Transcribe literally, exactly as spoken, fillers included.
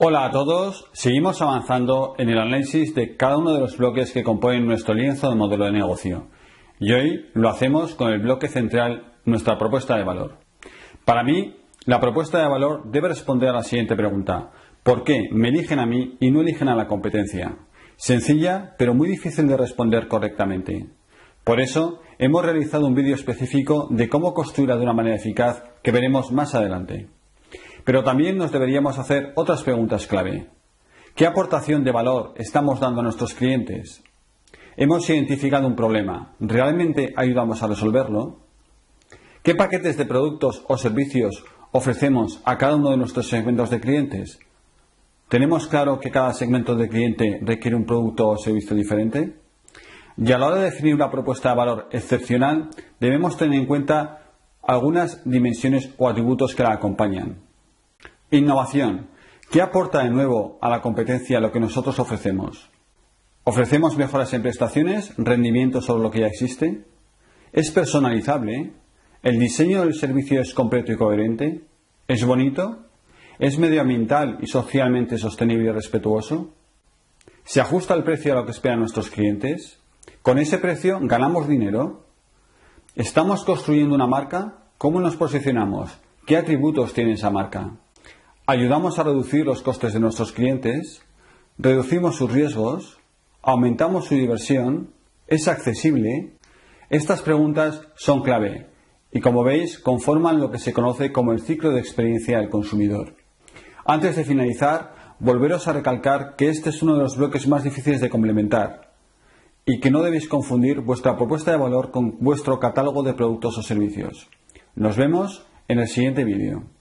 Hola a todos, seguimos avanzando en el análisis de cada uno de los bloques que componen nuestro lienzo de modelo de negocio. Y hoy lo hacemos con el bloque central, nuestra propuesta de valor. Para mí, la propuesta de valor debe responder a la siguiente pregunta: ¿por qué me eligen a mí y no eligen a la competencia? Sencilla, pero muy difícil de responder correctamente. Por eso, hemos realizado un vídeo específico de cómo construirla de una manera eficaz que veremos más adelante. Pero también nos deberíamos hacer otras preguntas clave. ¿Qué aportación de valor estamos dando a nuestros clientes? ¿Hemos identificado un problema? ¿Realmente ayudamos a resolverlo? ¿Qué paquetes de productos o servicios ofrecemos a cada uno de nuestros segmentos de clientes? ¿Tenemos claro que cada segmento de cliente requiere un producto o servicio diferente? Y a la hora de definir una propuesta de valor excepcional, debemos tener en cuenta algunas dimensiones o atributos que la acompañan. Innovación. ¿Qué aporta de nuevo a la competencia lo que nosotros ofrecemos? ¿Ofrecemos mejoras en prestaciones, rendimiento sobre lo que ya existe? ¿Es personalizable? ¿El diseño del servicio es completo y coherente? ¿Es bonito? ¿Es medioambiental y socialmente sostenible y respetuoso? ¿Se ajusta el precio a lo que esperan nuestros clientes? ¿Con ese precio ganamos dinero? ¿Estamos construyendo una marca? ¿Cómo nos posicionamos? ¿Qué atributos tiene esa marca? ¿Ayudamos a reducir los costes de nuestros clientes? ¿Reducimos sus riesgos? ¿Aumentamos su diversión? ¿Es accesible? Estas preguntas son clave y, como veis, conforman lo que se conoce como el ciclo de experiencia del consumidor. Antes de finalizar, volveros a recalcar que este es uno de los bloques más difíciles de complementar y que no debéis confundir vuestra propuesta de valor con vuestro catálogo de productos o servicios. Nos vemos en el siguiente vídeo.